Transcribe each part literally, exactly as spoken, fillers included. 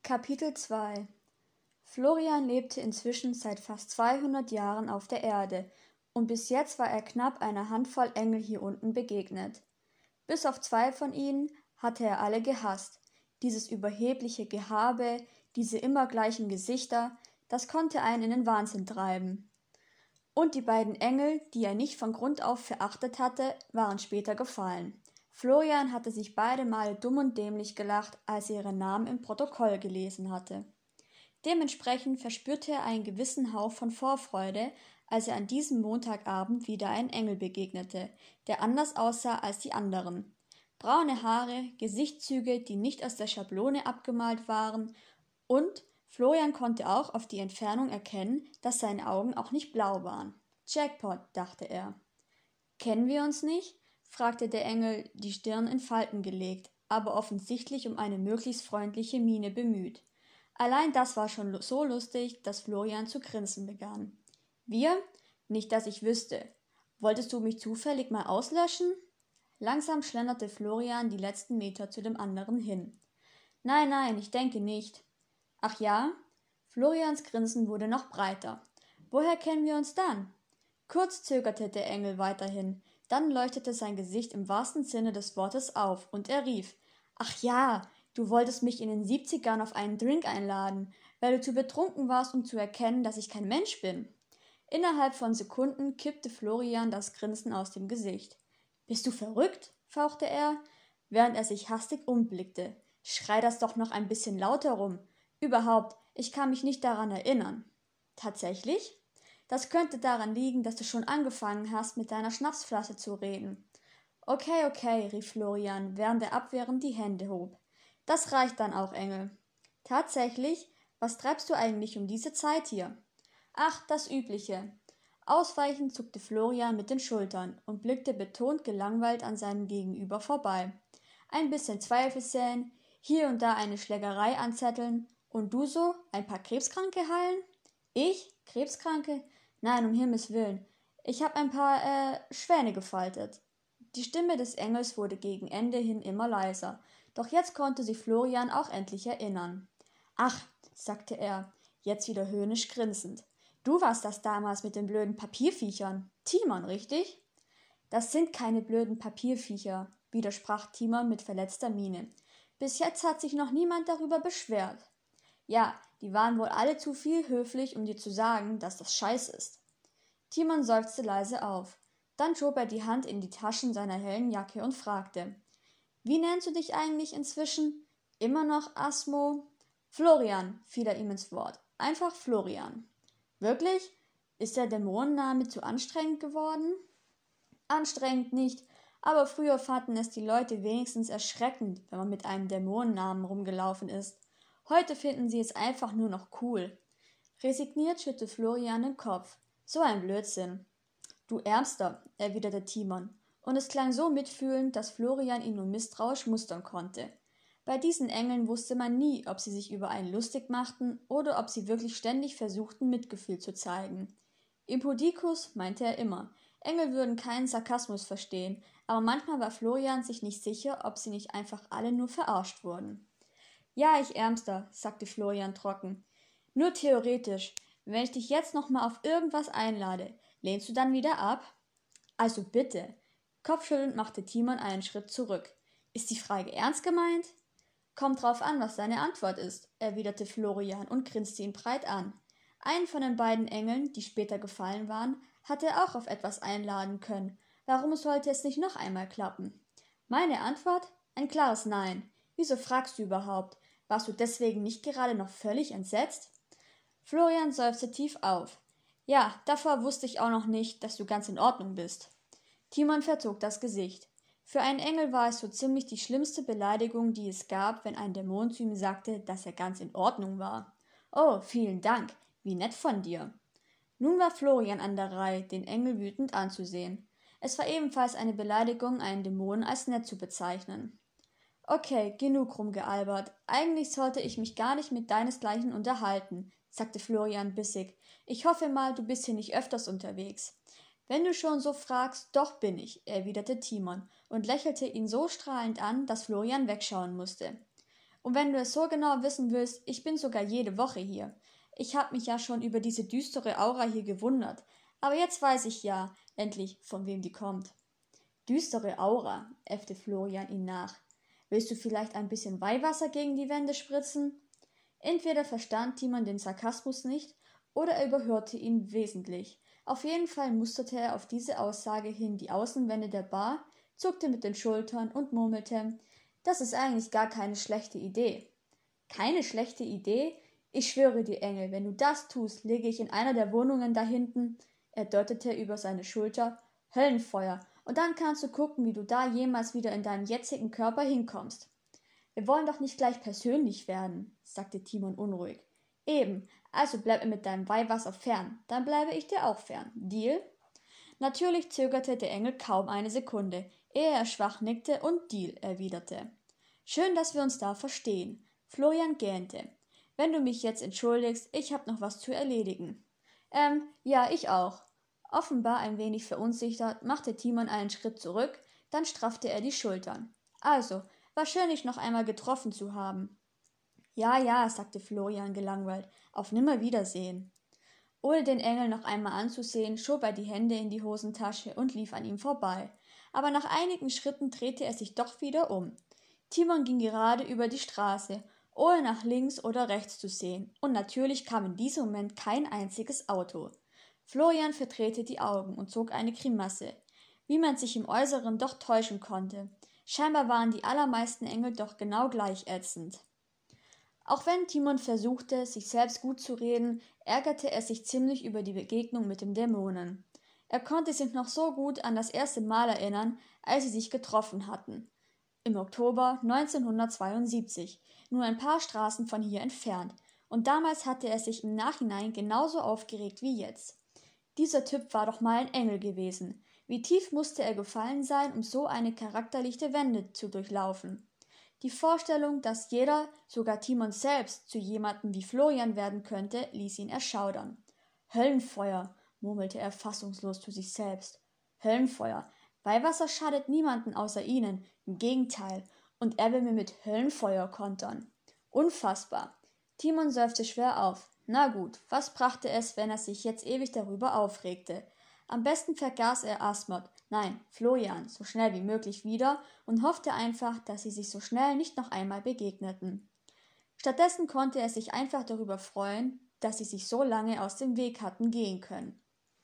Kapitel zwei Florian lebte inzwischen seit fast zweihundert Jahren auf der Erde, und bis jetzt war er knapp einer Handvoll Engel hier unten begegnet. Bis auf zwei von ihnen hatte er alle gehasst. Dieses überhebliche Gehabe, diese immer gleichen Gesichter, das konnte einen in den Wahnsinn treiben. Und die beiden Engel, die er nicht von Grund auf verachtet hatte, waren später gefallen. Florian hatte sich beide Male dumm und dämlich gelacht, als er ihren Namen im Protokoll gelesen hatte. Dementsprechend verspürte er einen gewissen Hauch von Vorfreude, als er an diesem Montagabend wieder einem Engel begegnete, der anders aussah als die anderen. Braune Haare, Gesichtszüge, die nicht aus der Schablone abgemalt waren, und Florian konnte auch auf die Entfernung erkennen, dass seine Augen auch nicht blau waren. Jackpot, dachte er. Kennen wir uns nicht? Fragte der Engel, die Stirn in Falten gelegt, aber offensichtlich um eine möglichst freundliche Miene bemüht. Allein das war schon so lustig, dass Florian zu grinsen begann. Wir? Nicht, dass ich wüsste. Wolltest du mich zufällig mal auslöschen? Langsam schlenderte Florian die letzten Meter zu dem anderen hin. Nein, nein, ich denke nicht. Ach ja? Florians Grinsen wurde noch breiter. Woher kennen wir uns dann? Kurz zögerte der Engel weiterhin, dann leuchtete sein Gesicht im wahrsten Sinne des Wortes auf, und er rief, »Ach ja, du wolltest mich in den siebzigern auf einen Drink einladen, weil du zu betrunken warst, um zu erkennen, dass ich kein Mensch bin.« Innerhalb von Sekunden kippte Florian das Grinsen aus dem Gesicht. »Bist du verrückt?« fauchte er, während er sich hastig umblickte. »Schrei das doch noch ein bisschen lauter rum. Überhaupt, ich kann mich nicht daran erinnern.« »Tatsächlich? Das könnte daran liegen, dass du schon angefangen hast, mit deiner Schnapsflasche zu reden.« »Okay, okay«, rief Florian, während er abwehrend die Hände hob. »Das reicht dann auch, Engel.« »Tatsächlich? Was treibst du eigentlich um diese Zeit hier?« »Ach, das Übliche.« Ausweichend zuckte Florian mit den Schultern und blickte betont gelangweilt an seinem Gegenüber vorbei. Ein bisschen Zweifel säen, hier und da eine Schlägerei anzetteln, und du so, ein paar Krebskranke heilen? Ich? Krebskranke? Nein, um Himmels Willen. Ich hab ein paar, äh, Schwäne gefaltet. Die Stimme des Engels wurde gegen Ende hin immer leiser, doch jetzt konnte sich Florian auch endlich erinnern. »Ach«, sagte er, jetzt wieder höhnisch grinsend, »du warst das damals mit den blöden Papierviechern. Timon, richtig?« »Das sind keine blöden Papierviecher«, widersprach Timon mit verletzter Miene. »Bis jetzt hat sich noch niemand darüber beschwert.« »Ja, die waren wohl alle zu viel höflich, um dir zu sagen, dass das Scheiß ist.« Timon seufzte leise auf. Dann schob er die Hand in die Taschen seiner hellen Jacke und fragte, »Wie nennst du dich eigentlich inzwischen? Immer noch Asmo?« »Florian«, fiel er ihm ins Wort. »Einfach Florian.« »Wirklich? Ist der Dämonenname zu anstrengend geworden?« »Anstrengend nicht, aber früher fanden es die Leute wenigstens erschreckend, wenn man mit einem Dämonennamen rumgelaufen ist. Heute finden sie es einfach nur noch cool.« Resigniert schüttelte Florian den Kopf. »So ein Blödsinn.« »Du Ärmster«, erwiderte Timon, und es klang so mitfühlend, dass Florian ihn nur misstrauisch mustern konnte. Bei diesen Engeln wusste man nie, ob sie sich über einen lustig machten oder ob sie wirklich ständig versuchten, Mitgefühl zu zeigen. Impudicus, meinte er immer, Engel würden keinen Sarkasmus verstehen, aber manchmal war Florian sich nicht sicher, ob sie nicht einfach alle nur verarscht wurden. »Ja, ich Ärmster«, sagte Florian trocken. »Nur theoretisch. Wenn ich dich jetzt noch mal auf irgendwas einlade, lehnst du dann wieder ab?« »Also bitte.« Kopfschüttelnd machte Timon einen Schritt zurück. »Ist die Frage ernst gemeint?« »Kommt drauf an, was deine Antwort ist«, erwiderte Florian und grinste ihn breit an. Einen von den beiden Engeln, die später gefallen waren, hatte er auch auf etwas einladen können. Warum sollte es nicht noch einmal klappen? Meine Antwort? Ein klares Nein. Wieso fragst du überhaupt? Warst du deswegen nicht gerade noch völlig entsetzt? Florian seufzte tief auf. Ja, davor wusste ich auch noch nicht, dass du ganz in Ordnung bist. Timon verzog das Gesicht. Für einen Engel war es so ziemlich die schlimmste Beleidigung, die es gab, wenn ein Dämon zu ihm sagte, dass er ganz in Ordnung war. Oh, vielen Dank, wie nett von dir. Nun war Florian an der Reihe, den Engel wütend anzusehen. Es war ebenfalls eine Beleidigung, einen Dämonen als nett zu bezeichnen. Okay, genug rumgealbert. Eigentlich sollte ich mich gar nicht mit deinesgleichen unterhalten, sagte Florian bissig. Ich hoffe mal, du bist hier nicht öfters unterwegs. Wenn du schon so fragst, doch bin ich, erwiderte Timon und lächelte ihn so strahlend an, dass Florian wegschauen musste. Und wenn du es so genau wissen willst, ich bin sogar jede Woche hier. Ich habe mich ja schon über diese düstere Aura hier gewundert. Aber jetzt weiß ich ja endlich, von wem die kommt. Düstere Aura, äffte Florian ihn nach. Willst du vielleicht ein bisschen Weihwasser gegen die Wände spritzen? Entweder verstand Timon den Sarkasmus nicht, oder er überhörte ihn wesentlich. Auf jeden Fall musterte er auf diese Aussage hin die Außenwände der Bar, zuckte mit den Schultern und murmelte, das ist eigentlich gar keine schlechte Idee. Keine schlechte Idee? Ich schwöre dir, Engel, wenn du das tust, lege ich in einer der Wohnungen da hinten, er deutete über seine Schulter, Höllenfeuer, und dann kannst du gucken, wie du da jemals wieder in deinem jetzigen Körper hinkommst. Wir wollen doch nicht gleich persönlich werden, sagte Timon unruhig. Eben, also bleib mir mit deinem Weihwasser fern, dann bleibe ich dir auch fern. Deal? Natürlich zögerte der Engel kaum eine Sekunde, ehe er schwach nickte und Deal erwiderte. Schön, dass wir uns da verstehen. Florian gähnte. Wenn du mich jetzt entschuldigst, ich hab noch was zu erledigen. Ähm, ja, ich auch. Offenbar ein wenig verunsichert, machte Timon einen Schritt zurück, dann straffte er die Schultern. Also, war schön, dich noch einmal getroffen zu haben. Ja, ja, sagte Florian gelangweilt, auf Nimmerwiedersehen. Ohne den Engel noch einmal anzusehen, schob er die Hände in die Hosentasche und lief an ihm vorbei. Aber nach einigen Schritten drehte er sich doch wieder um. Timon ging gerade über die Straße, ohne nach links oder rechts zu sehen, und natürlich kam in diesem Moment kein einziges Auto. Florian verdrehte die Augen und zog eine Grimasse. Wie man sich im Äußeren doch täuschen konnte. Scheinbar waren die allermeisten Engel doch genau gleich ätzend. Auch wenn Timon versuchte, sich selbst gut zu reden, ärgerte er sich ziemlich über die Begegnung mit dem Dämonen. Er konnte sich noch so gut an das erste Mal erinnern, als sie sich getroffen hatten. Im Oktober neunzehnhundertzweiundsiebzig, nur ein paar Straßen von hier entfernt, und damals hatte er sich im Nachhinein genauso aufgeregt wie jetzt. Dieser Typ war doch mal ein Engel gewesen. Wie tief musste er gefallen sein, um so eine charakterliche Wende zu durchlaufen? Die Vorstellung, dass jeder, sogar Timon selbst, zu jemandem wie Florian werden könnte, ließ ihn erschaudern. Höllenfeuer, murmelte er fassungslos zu sich selbst. Höllenfeuer. Weihwasser schadet niemanden außer ihnen, im Gegenteil, und er will mir mit Höllenfeuer kontern. Unfassbar. Timon seufzte schwer auf. Na gut, was brachte es, wenn er sich jetzt ewig darüber aufregte? Am besten vergaß er Asmod, nein, Florian, so schnell wie möglich wieder und hoffte einfach, dass sie sich so schnell nicht noch einmal begegneten. Stattdessen konnte er sich einfach darüber freuen, dass sie sich so lange aus dem Weg hatten gehen können.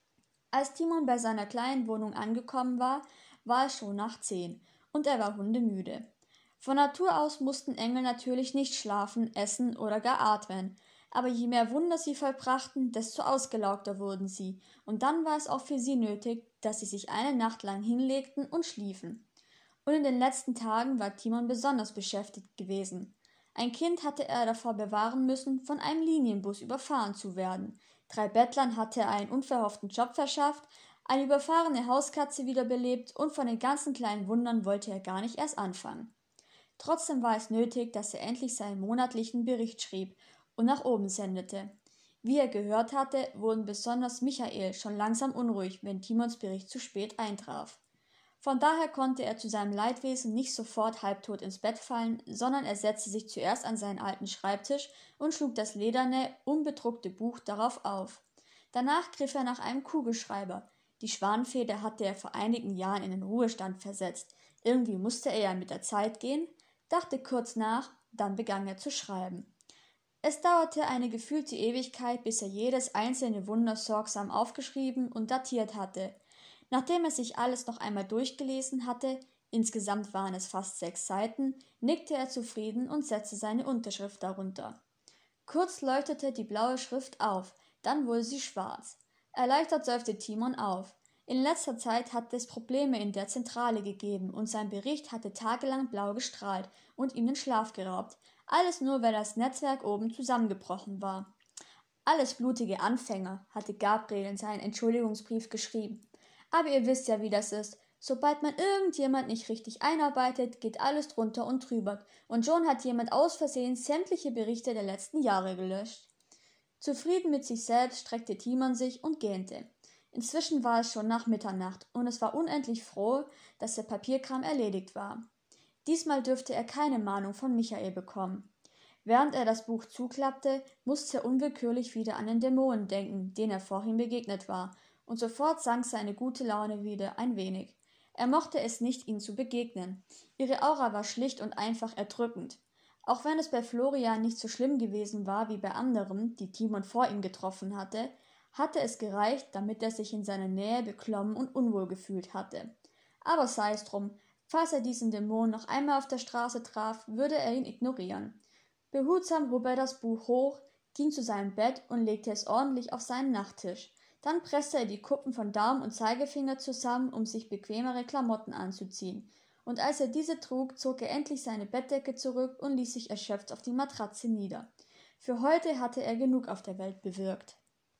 Als Timon bei seiner kleinen Wohnung angekommen war, war es schon nach zehn und er war hundemüde. Von Natur aus mussten Engel natürlich nicht schlafen, essen oder gar atmen, aber je mehr Wunder sie vollbrachten, desto ausgelaugter wurden sie, und dann war es auch für sie nötig, dass sie sich eine Nacht lang hinlegten und schliefen. Und in den letzten Tagen war Timon besonders beschäftigt gewesen. Ein Kind hatte er davor bewahren müssen, von einem Linienbus überfahren zu werden. Drei Bettlern hatte er einen unverhofften Job verschafft, eine überfahrene Hauskatze wiederbelebt und von den ganzen kleinen Wundern wollte er gar nicht erst anfangen. Trotzdem war es nötig, dass er endlich seinen monatlichen Bericht schrieb und nach oben sendete. Wie er gehört hatte, wurden besonders Michael schon langsam unruhig, wenn Timons Bericht zu spät eintraf. Von daher konnte er zu seinem Leidwesen nicht sofort halbtot ins Bett fallen, sondern er setzte sich zuerst an seinen alten Schreibtisch und schlug das lederne, unbedruckte Buch darauf auf. Danach griff er nach einem Kugelschreiber. Die Schwanenfeder hatte er vor einigen Jahren in den Ruhestand versetzt. Irgendwie musste er ja mit der Zeit gehen, dachte kurz nach, dann begann er zu schreiben. Es dauerte eine gefühlte Ewigkeit, bis er jedes einzelne Wunder sorgsam aufgeschrieben und datiert hatte. Nachdem er sich alles noch einmal durchgelesen hatte, insgesamt waren es fast sechs Seiten, nickte er zufrieden und setzte seine Unterschrift darunter. Kurz leuchtete die blaue Schrift auf, dann wurde sie schwarz. Erleichtert seufzte Timon auf. In letzter Zeit hatte es Probleme in der Zentrale gegeben und sein Bericht hatte tagelang blau gestrahlt und ihm den Schlaf geraubt. Alles nur, weil das Netzwerk oben zusammengebrochen war. Alles blutige Anfänger, hatte Gabriel in seinen Entschuldigungsbrief geschrieben. Aber ihr wisst ja, wie das ist. Sobald man irgendjemand nicht richtig einarbeitet, geht alles drunter und drüber. Und schon hat jemand aus Versehen sämtliche Berichte der letzten Jahre gelöscht. Zufrieden mit sich selbst streckte Timon sich und gähnte. Inzwischen war es schon nach Mitternacht und es war unendlich froh, dass der Papierkram erledigt war. Diesmal dürfte er keine Mahnung von Michael bekommen. Während er das Buch zuklappte, musste er unwillkürlich wieder an den Dämonen denken, denen er vorhin begegnet war, und sofort sank seine gute Laune wieder ein wenig. Er mochte es nicht, ihnen zu begegnen. Ihre Aura war schlicht und einfach erdrückend. Auch wenn es bei Florian nicht so schlimm gewesen war wie bei anderen, die Timon vor ihm getroffen hatte, hatte es gereicht, damit er sich in seiner Nähe beklommen und unwohl gefühlt hatte. Aber sei es drum, falls er diesen Dämon noch einmal auf der Straße traf, würde er ihn ignorieren. Behutsam hob er das Buch hoch, ging zu seinem Bett und legte es ordentlich auf seinen Nachttisch. Dann presste er die Kuppen von Daumen und Zeigefinger zusammen, um sich bequemere Klamotten anzuziehen. Und als er diese trug, zog er endlich seine Bettdecke zurück und ließ sich erschöpft auf die Matratze nieder. Für heute hatte er genug auf der Welt bewirkt.